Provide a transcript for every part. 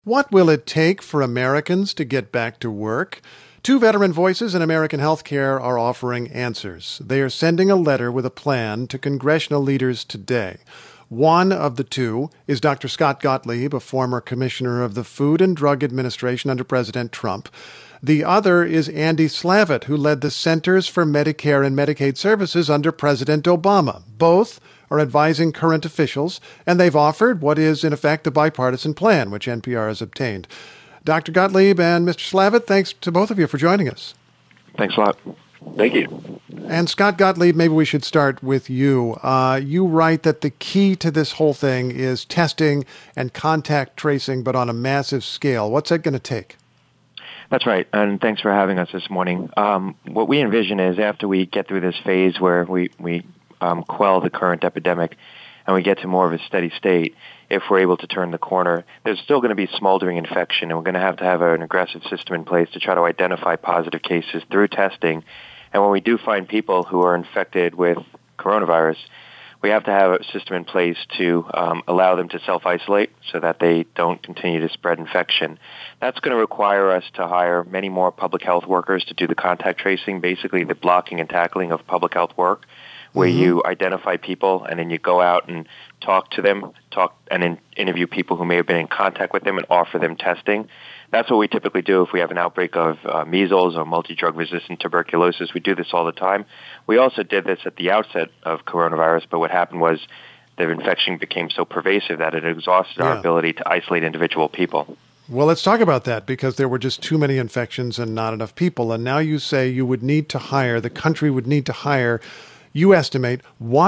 What will it take for Americans to get back to work? Two veteran voices in American healthcare are offering answers. They are sending a letter with a plan to congressional leaders today. One of the two is Dr. Scott Gottlieb, a former commissioner of the Food and Drug Administration under President Trump. The other is Andy Slavitt, who led the Centers for Medicare and Medicaid Services under President Obama. Both are advising current officials, and they've offered what is, in effect, a bipartisan plan, which NPR has obtained. Dr. Gottlieb and Mr. Slavitt, thanks to both of you for joining us. Thanks a lot. Thank you. And Scott Gottlieb, maybe we should start with you. You write that the key to this whole thing is testing and contact tracing, but on a massive scale. What's that going to take? That's right, and thanks for having us this morning. What we envision is after we get through this phase where we quell the current epidemic and we get to more of a steady state, if we're able to turn the corner, there's still going to be smoldering infection, and we're going to have an aggressive system in place to try to identify positive cases through testing. And when we do find people who are infected with coronavirus, we have to have a system in place to allow them to self-isolate so that they don't continue to spread infection. That's going to require us to hire many more public health workers to do the contact tracing, basically the blocking and tackling of public health work, where you identify people and then you go out and talk to them, interview people who may have been in contact with them and offer them testing. That's what we typically do if we have an outbreak of measles or multi-drug resistant tuberculosis. We do this all the time. We also did this at the outset of coronavirus, but what happened was the infection became so pervasive that it exhausted our ability to isolate individual people. Well, let's talk about that, because there were just too many infections and not enough people. And now you say the country would need to hire, you estimate,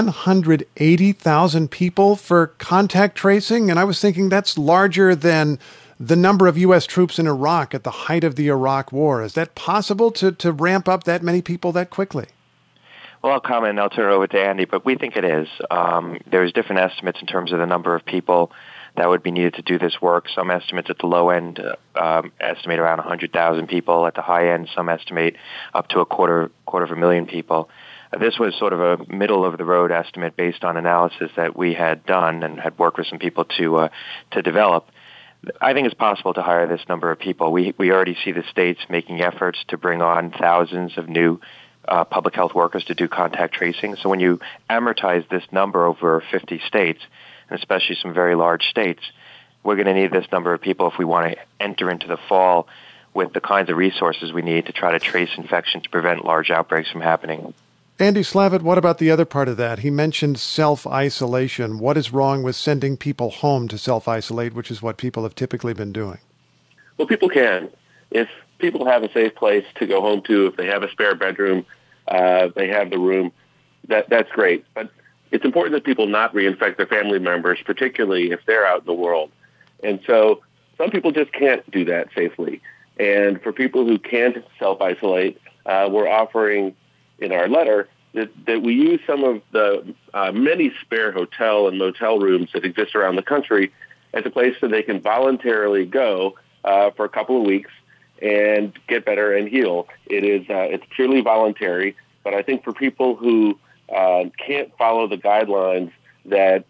180,000 people for contact tracing. And I was thinking that's larger than the number of U.S. troops in Iraq at the height of the Iraq War. Is that possible to ramp up that many people that quickly? Well, I'll comment and I'll turn it over to Andy, but we think it is. There's different estimates in terms of the number of people that would be needed to do this work. Some estimates at the low end estimate around 100,000 people. At the high end, some estimate up to a quarter of a million people. This was sort of a middle-of-the-road estimate based on analysis that we had done and had worked with some people to develop. I think it's possible to hire this number of people. We already see the states making efforts to bring on thousands of new public health workers to do contact tracing. So when you amortize this number over 50 states, and especially some very large states, we're going to need this number of people if we want to enter into the fall with the kinds of resources we need to try to trace infection to prevent large outbreaks from happening. Andy Slavitt, what about the other part of that? He mentioned self-isolation. What is wrong with sending people home to self-isolate, which is what people have typically been doing? Well, people can. If people have a safe place to go home to, if they have a spare bedroom, they have the room, that's great. But it's important that people not reinfect their family members, particularly if they're out in the world. And so some people just can't do that safely. And for people who can't self-isolate, we're offering in our letter that we use some of the many spare hotel and motel rooms that exist around the country as a place that they can voluntarily go for a couple of weeks and get better and heal. It's purely voluntary, but I think for people who can't follow the guidelines that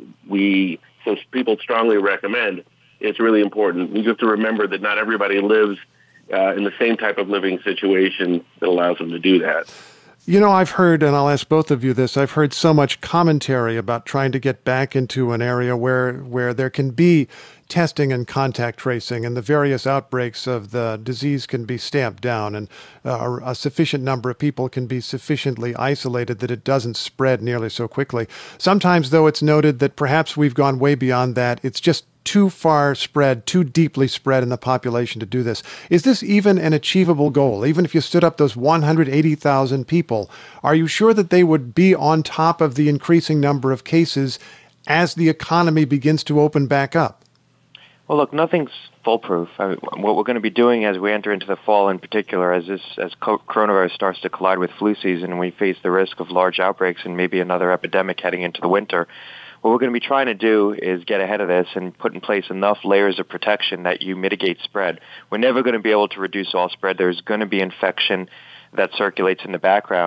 people strongly recommend, it's really important. You have to remember that not everybody lives in the same type of living situation that allows them to do that. You know, I've heard, and I'll ask both of you this, I've heard so much commentary about trying to get back into an area where there can be testing and contact tracing and the various outbreaks of the disease can be stamped down and a sufficient number of people can be sufficiently isolated that it doesn't spread nearly so quickly. Sometimes, though, it's noted that perhaps we've gone way beyond that. It's just too far spread, too deeply spread in the population to do this. Is this even an achievable goal? Even if you stood up those 180,000 people, are you sure that they would be on top of the increasing number of cases as the economy begins to open back up? Well, look, nothing's foolproof. What we're going to be doing as we enter into the fall in particular, as coronavirus starts to collide with flu season and we face the risk of large outbreaks and maybe another epidemic heading into the winter, what we're going to be trying to do is get ahead of this and put in place enough layers of protection that you mitigate spread. We're never going to be able to reduce all spread. There's going to be infection that circulates in the background,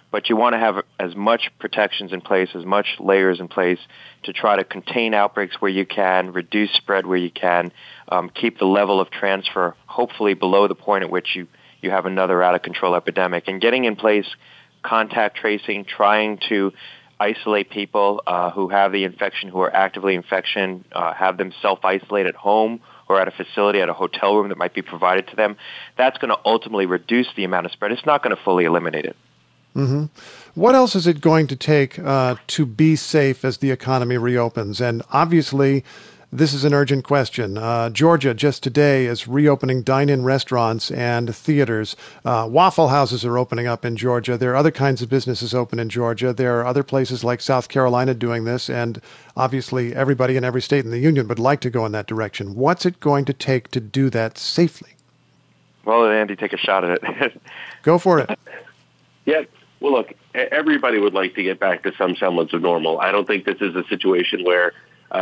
but you want to have as much protections in place, as much layers in place to try to contain outbreaks where you can, reduce spread where you can, keep the level of transfer hopefully below the point at which you have another out-of-control epidemic. And getting in place contact tracing, trying to isolate people who have the infection, who are actively infection, have them self-isolate at home or at a facility, at a hotel room that might be provided to them, that's going to ultimately reduce the amount of spread. It's not going to fully eliminate it. Mm-hmm. What else is it going to take to be safe as the economy reopens? And obviously, this is an urgent question. Georgia just today is reopening dine-in restaurants and theaters. Waffle houses are opening up in Georgia. There are other kinds of businesses open in Georgia. There are other places like South Carolina doing this, and obviously everybody in every state in the union would like to go in that direction. What's it going to take to do that safely? Well, Andy, take a shot at it. Go for it. Yeah. Well, look, everybody would like to get back to some semblance of normal. I don't think this is a situation where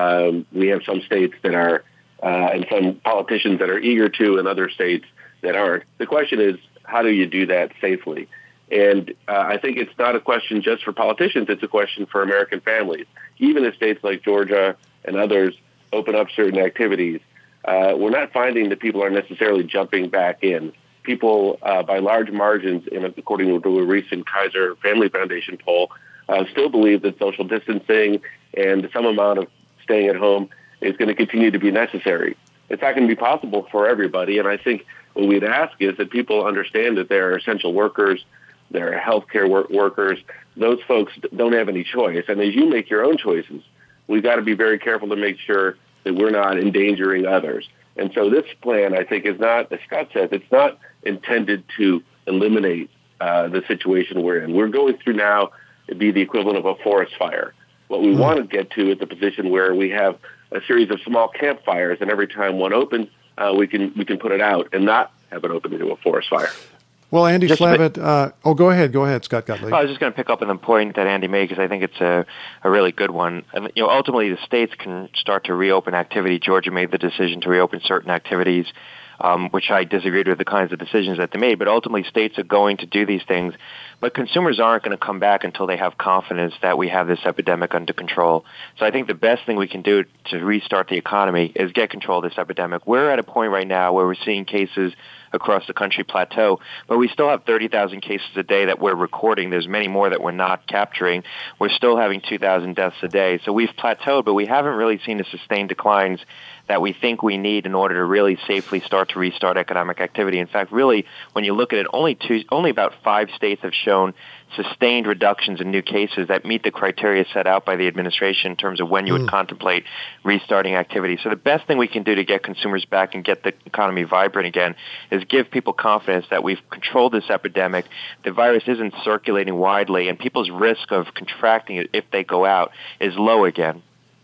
we have some states that are, and some politicians that are eager to, and other states that aren't. The question is, how do you do that safely? And I think it's not a question just for politicians. It's a question for American families. Even if states like Georgia and others open up certain activities, we're not finding that people are necessarily jumping back in. People, by large margins, according to a recent Kaiser Family Foundation poll, still believe that social distancing and some amount of staying at home is going to continue to be necessary. It's not going to be possible for everybody, and I think what we'd ask is that people understand that they're essential workers, they're healthcare workers. Those folks don't have any choice, and as you make your own choices, we've got to be very careful to make sure that we're not endangering others. And so this plan, I think, is not, as Scott says, it's not intended to eliminate the situation we're in. We're going through now, it'd be the equivalent of a forest fire. What we want to get to is the position where we have a series of small campfires, and every time one opens, we can put it out and not have it open into a forest fire. Well, Andy Slavitt, go ahead, Scott Gottlieb. I was just going to pick up on the point that Andy made because I think it's a really good one. And, ultimately, the states can start to reopen activity. Georgia made the decision to reopen certain activities, which I disagreed with the kinds of decisions that they made. But ultimately, states are going to do these things. But consumers aren't going to come back until they have confidence that we have this epidemic under control. So I think the best thing we can do to restart the economy is get control of this epidemic. We're at a point right now where we're seeing cases across the country plateau, but we still have 30,000 cases a day that we're recording. There's many more that we're not capturing. We're still having 2,000 deaths a day. So we've plateaued, but we haven't really seen the sustained declines that we think we need in order to really safely start to restart economic activity. In fact, really, when you look at it, only about 5 states have shown sustained reductions in new cases that meet the criteria set out by the administration in terms of when you would contemplate restarting activity. So the best thing we can do to get consumers back and get the economy vibrant again is give people confidence that we've controlled this epidemic, the virus isn't circulating widely, and people's risk of contracting it if they go out is low again.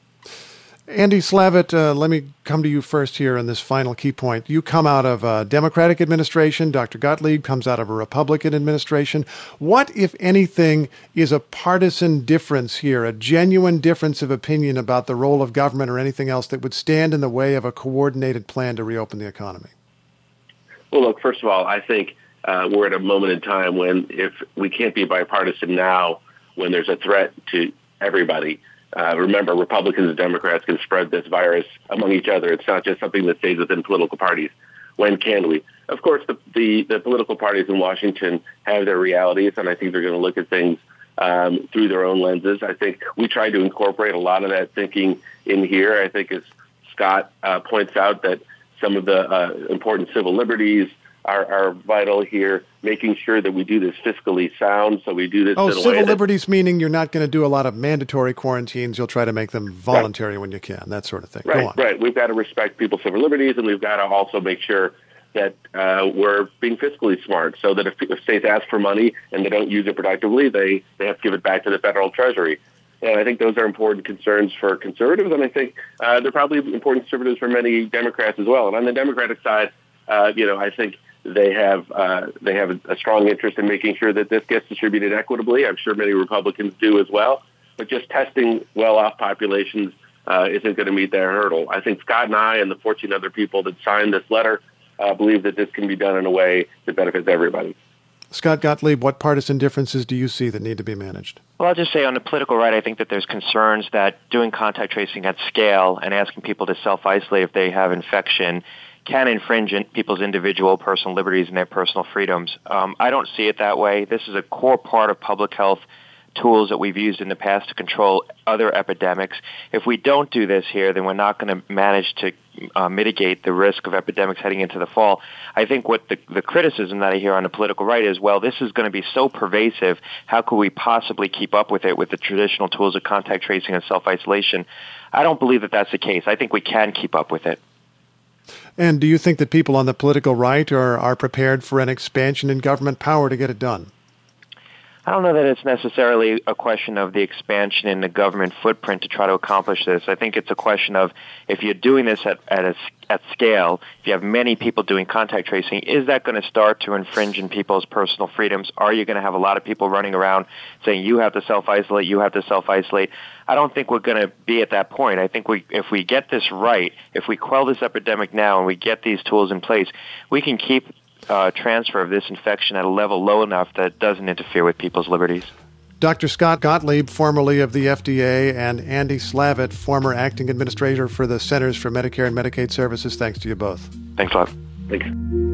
Andy Slavitt, let me come to you first here on this final key point. You come out of a Democratic administration. Dr. Gottlieb comes out of a Republican administration. What, if anything, is a partisan difference here, a genuine difference of opinion about the role of government or anything else that would stand in the way of a coordinated plan to reopen the economy? Well, look, first of all, I think we're at a moment in time when if we can't be bipartisan now, when there's a threat to everybody. Remember, Republicans and Democrats can spread this virus among each other. It's not just something that stays within political parties. When can we? Of course, the political parties in Washington have their realities, and I think they're going to look at things through their own lenses. I think we try to incorporate a lot of that thinking in here. I think, as Scott points out, that some of the important civil liberties are vital here, making sure that we do this fiscally sound, so we do this in a way civil liberties meaning you're not going to do a lot of mandatory quarantines. You'll try to make them voluntary when you can, that sort of thing. Right, Go on. Right. We've got to respect people's civil liberties, and we've got to also make sure that we're being fiscally smart, so that if states ask for money and they don't use it productively, they have to give it back to the federal treasury. And I think those are important concerns for conservatives, and I think they're probably important conservatives for many Democrats as well. And on the Democratic side, I think they have a strong interest in making sure that this gets distributed equitably. I'm sure many Republicans do as well. But just testing well-off populations isn't going to meet their hurdle. I think Scott and I and the 14 other people that signed this letter believe that this can be done in a way that benefits everybody. Scott Gottlieb, what partisan differences do you see that need to be managed? Well, I'll just say on the political right, I think that there's concerns that doing contact tracing at scale and asking people to self-isolate if they have infection can infringe people's individual personal liberties and their personal freedoms. I don't see it that way. This is a core part of public health tools that we've used in the past to control other epidemics. If we don't do this here, then we're not going to manage to mitigate the risk of epidemics heading into the fall. I think what the criticism that I hear on the political right is, well, this is going to be so pervasive, how could we possibly keep up with it with the traditional tools of contact tracing and self-isolation? I don't believe that that's the case. I think we can keep up with it. And do you think that people on the political right are prepared for an expansion in government power to get it done? I don't know that it's necessarily a question of the expansion in the government footprint to try to accomplish this. I think it's a question of if you're doing this at scale, if you have many people doing contact tracing, is that going to start to infringe in people's personal freedoms? Are you going to have a lot of people running around saying you have to self-isolate, you have to self-isolate? I don't think we're going to be at that point. I think if we get this right, if we quell this epidemic now and we get these tools in place, we can keep transfer of this infection at a level low enough that it doesn't interfere with people's liberties. Dr. Scott Gottlieb, formerly of the FDA, and Andy Slavitt, former acting administrator for the Centers for Medicare and Medicaid Services, thanks to you both. Thanks a lot. Thanks.